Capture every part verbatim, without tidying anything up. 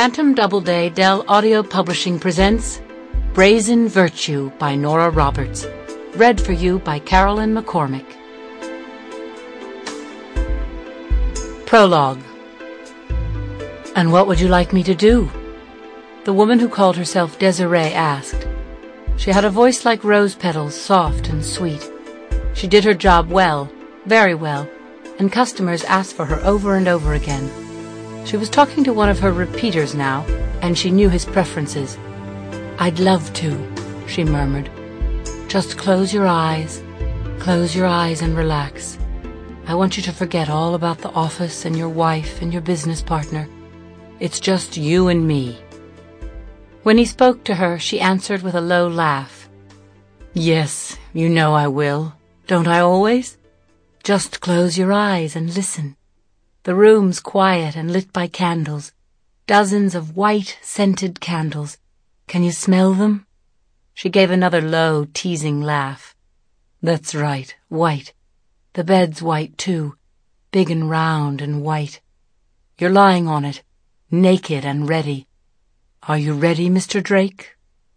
Phantom Doubleday Dell Audio Publishing presents Brazen Virtue by Nora Roberts, read for you by Carolyn McCormick. Prologue. And what would you like me to do? The woman who called herself Desiree asked. She had a voice like rose petals, soft and sweet. She did her job well, very well, and customers asked for her over and over again. She was talking to one of her repeaters now, and she knew his preferences. "I'd love to," she murmured. "Just close your eyes. Close your eyes and relax. I want you to forget all about the office and your wife and your business partner. It's just you and me." When he spoke to her, she answered with a low laugh. "Yes, you know I will. Don't I always? Just close your eyes and listen. The room's quiet and lit by candles, dozens of white, scented candles. Can you smell them?" She gave another low, teasing laugh. "That's right, white. The bed's white, too, big and round and white. You're lying on it, naked and ready. Are you ready, Mister Drake?"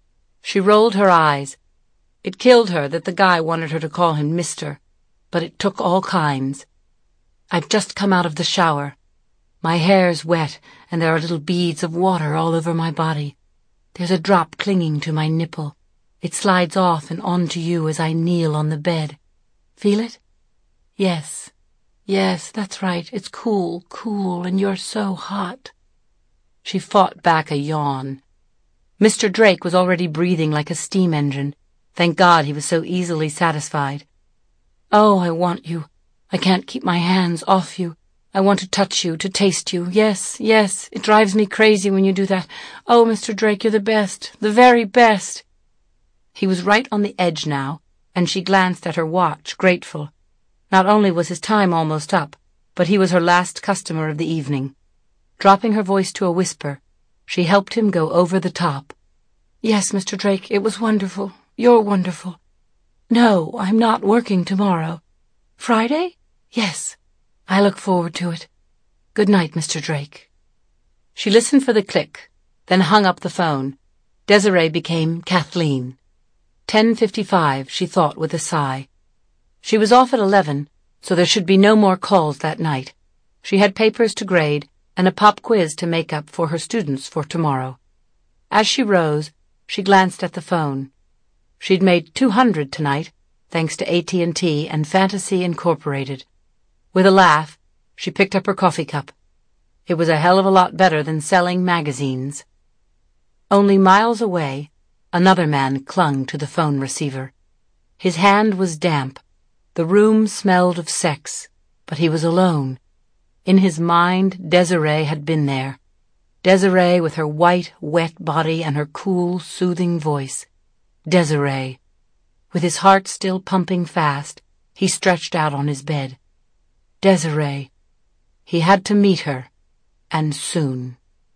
She rolled her eyes. It killed her that the guy wanted her to call him Mister, but it took all kinds. "I've just come out of the shower. My hair's wet, and there are little beads of water all over my body. There's a drop clinging to my nipple. It slides off and onto you as I kneel on the bed. Feel it? Yes. Yes, that's right. It's cool, cool, and you're so hot." She fought back a yawn. Mister Drake was already breathing like a steam engine. Thank God he was so easily satisfied. "Oh, I want you. I can't keep my hands off you. I want to touch you, to taste you. Yes, yes, it drives me crazy when you do that. Oh, Mister Drake, you're the best, the very best." He was right on the edge now, and she glanced at her watch, grateful. Not only was his time almost up, but he was her last customer of the evening. Dropping her voice to a whisper, she helped him go over the top. "Yes, Mister Drake, it was wonderful. You're wonderful. No, I'm not working tomorrow. Friday? Yes. I look forward to it. Good night, Mister Drake." She listened for the click, then hung up the phone. Desiree became Kathleen. Ten fifty-five, she thought with a sigh. She was off at eleven, so there should be no more calls that night. She had papers to grade and a pop quiz to make up for her students for tomorrow. As she rose, she glanced at the phone. She'd made two hundred tonight, thanks to A T and T and Fantasy Incorporated. With a laugh, she picked up her coffee cup. It was a hell of a lot better than selling magazines. Only miles away, another man clung to the phone receiver. His hand was damp. The room smelled of sex, but he was alone. In his mind, Desiree had been there. Desiree with her white, wet body and her cool, soothing voice. Desiree. With his heart still pumping fast, he stretched out on his bed. Desiree. He had to meet her, and soon.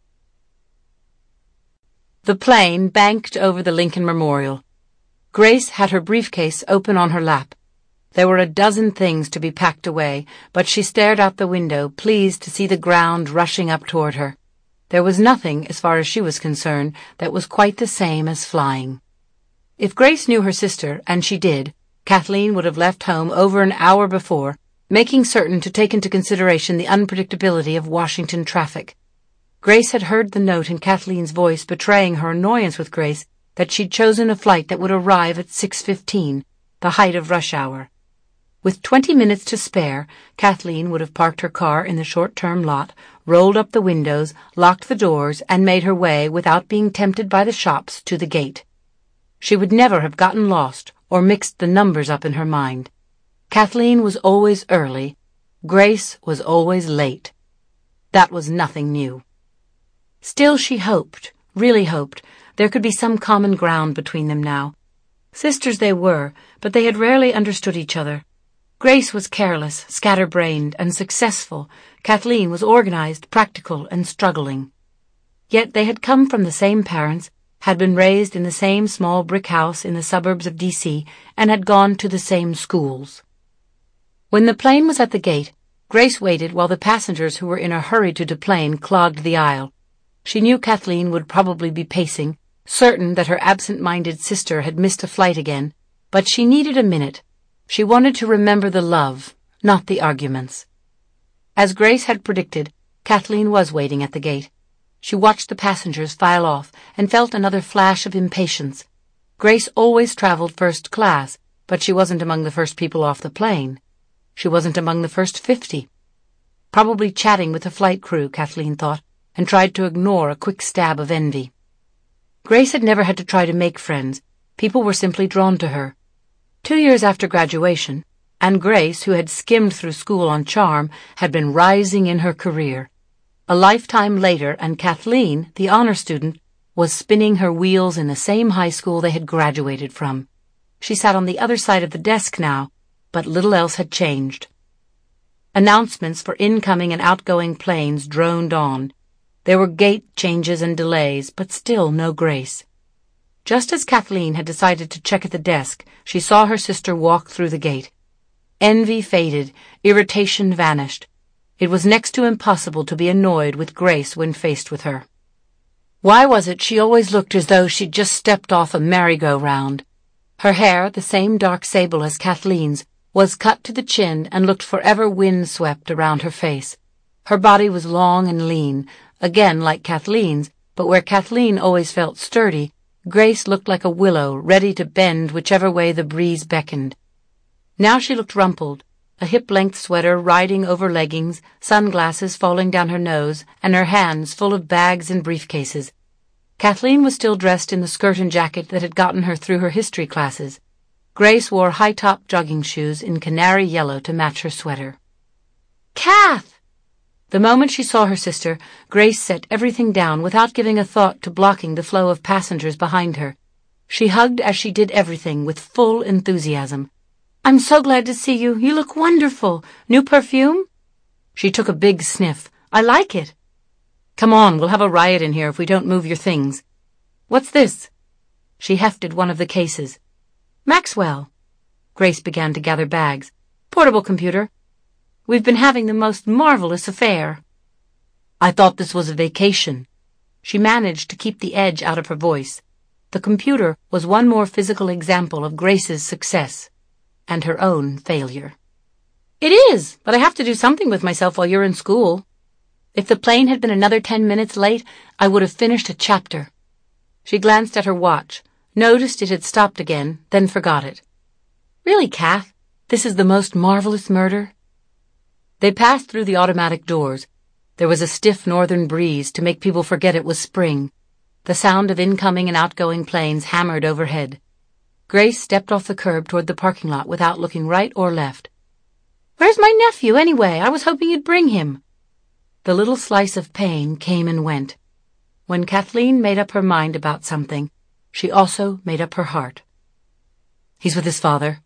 The plane banked over the Lincoln Memorial. Grace had her briefcase open on her lap. There were a dozen things to be packed away, but she stared out the window, pleased to see the ground rushing up toward her. There was nothing, as far as she was concerned, that was quite the same as flying. If Grace knew her sister, and she did, Kathleen would have left home over an hour before, making certain to take into consideration the unpredictability of Washington traffic. Grace had heard the note in Kathleen's voice betraying her annoyance with Grace that she'd chosen a flight that would arrive at six fifteen, the height of rush hour. With twenty minutes to spare, Kathleen would have parked her car in the short-term lot, rolled up the windows, locked the doors, and made her way, without being tempted by the shops, to the gate. She would never have gotten lost or mixed the numbers up in her mind. Kathleen was always early. Grace was always late. That was nothing new. Still she hoped, really hoped, there could be some common ground between them now. Sisters they were, but they had rarely understood each other. Grace was careless, scatterbrained, and successful. Kathleen was organized, practical, and struggling. Yet they had come from the same parents, had been raised in the same small brick house in the suburbs of D C, and had gone to the same schools. When the plane was at the gate, Grace waited while the passengers who were in a hurry to deplane clogged the aisle. She knew Kathleen would probably be pacing, certain that her absent-minded sister had missed a flight again, but she needed a minute. She wanted to remember the love, not the arguments. As Grace had predicted, Kathleen was waiting at the gate. She watched the passengers file off and felt another flash of impatience. Grace always traveled first class, but she wasn't among the first people off the plane. She wasn't among the first fifty. Probably chatting with the flight crew, Kathleen thought, and tried to ignore a quick stab of envy. Grace had never had to try to make friends. People were simply drawn to her. Two years after graduation, and Grace, who had skimmed through school on charm, had been rising in her career. A lifetime later, and Kathleen, the honor student, was spinning her wheels in the same high school they had graduated from. She sat on the other side of the desk now, but little else had changed. Announcements for incoming and outgoing planes droned on. There were gate changes and delays, but still no Grace. Just as Kathleen had decided to check at the desk, she saw her sister walk through the gate. Envy faded, irritation vanished. It was next to impossible to be annoyed with Grace when faced with her. Why was it she always looked as though she'd just stepped off a merry-go-round? Her hair, the same dark sable as Kathleen's, was cut to the chin and looked forever wind-swept around her face. Her body was long and lean, again like Kathleen's, but where Kathleen always felt sturdy, Grace looked like a willow ready to bend whichever way the breeze beckoned. Now she looked rumpled, a hip-length sweater riding over leggings, sunglasses falling down her nose, and her hands full of bags and briefcases. Kathleen was still dressed in the skirt and jacket that had gotten her through her history classes. Grace wore high-top jogging shoes in canary yellow to match her sweater. "Kath!" The moment she saw her sister, Grace set everything down without giving a thought to blocking the flow of passengers behind her. She hugged as she did everything with full enthusiasm. "I'm so glad to see you. You look wonderful. New perfume?" She took a big sniff. "I like it." "Come on, we'll have a riot in here if we don't move your things." "What's this?" She hefted one of the cases. "Maxwell." Grace began to gather bags. "Portable computer. We've been having the most marvelous affair." "I thought this was a vacation." She managed to keep the edge out of her voice. The computer was one more physical example of Grace's success and her own failure. "It is, but I have to do something with myself while you're in school. If the plane had been another ten minutes late, I would have finished a chapter." She glanced at her watch, noticed it had stopped again, then forgot it. "Really, Kath, this is the most marvelous murder?" They passed through the automatic doors. There was a stiff northern breeze to make people forget it was spring. The sound of incoming and outgoing planes hammered overhead. Grace stepped off the curb toward the parking lot without looking right or left. "Where's my nephew, anyway? I was hoping you'd bring him." The little slice of pain came and went. When Kathleen made up her mind about something, she also made up her heart. "He's with his father.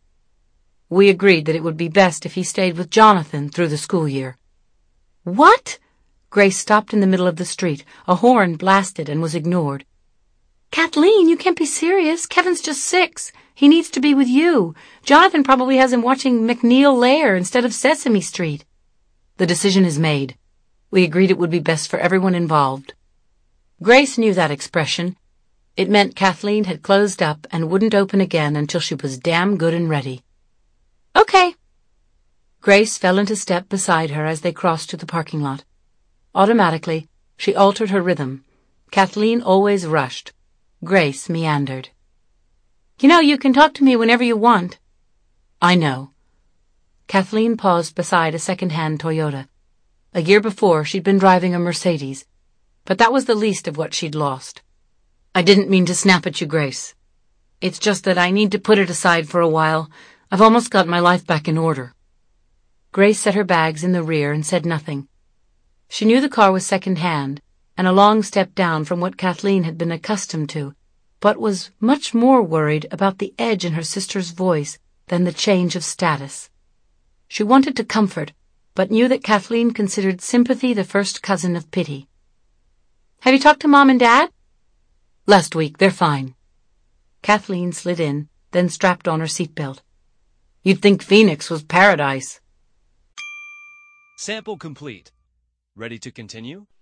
We agreed that it would be best if he stayed with Jonathan through the school year." "What?" Grace stopped in the middle of the street. A horn blasted and was ignored. "Kathleen, you can't be serious. Kevin's just six. He needs to be with you. Jonathan probably has him watching McNeil Lair instead of Sesame Street." "The decision is made. We agreed it would be best for everyone involved." Grace knew that expression. It meant Kathleen had closed up and wouldn't open again until she was damn good and ready. "Okay." Grace fell into step beside her as they crossed to the parking lot. Automatically, she altered her rhythm. Kathleen always rushed. Grace meandered. "You know, you can talk to me whenever you want." "I know." Kathleen paused beside a second-hand Toyota. A year before, she'd been driving a Mercedes, but that was the least of what she'd lost. "I didn't mean to snap at you, Grace. It's just that I need to put it aside for a while. I've almost got my life back in order." Grace set her bags in the rear and said nothing. She knew the car was second-hand, and a long step down from what Kathleen had been accustomed to, but was much more worried about the edge in her sister's voice than the change of status. She wanted to comfort, but knew that Kathleen considered sympathy the first cousin of pity. "Have you talked to Mom and Dad?" "Last week. They're fine." Kathleen slid in, then strapped on her seatbelt. "You'd think Phoenix was paradise." Sample complete. Ready to continue?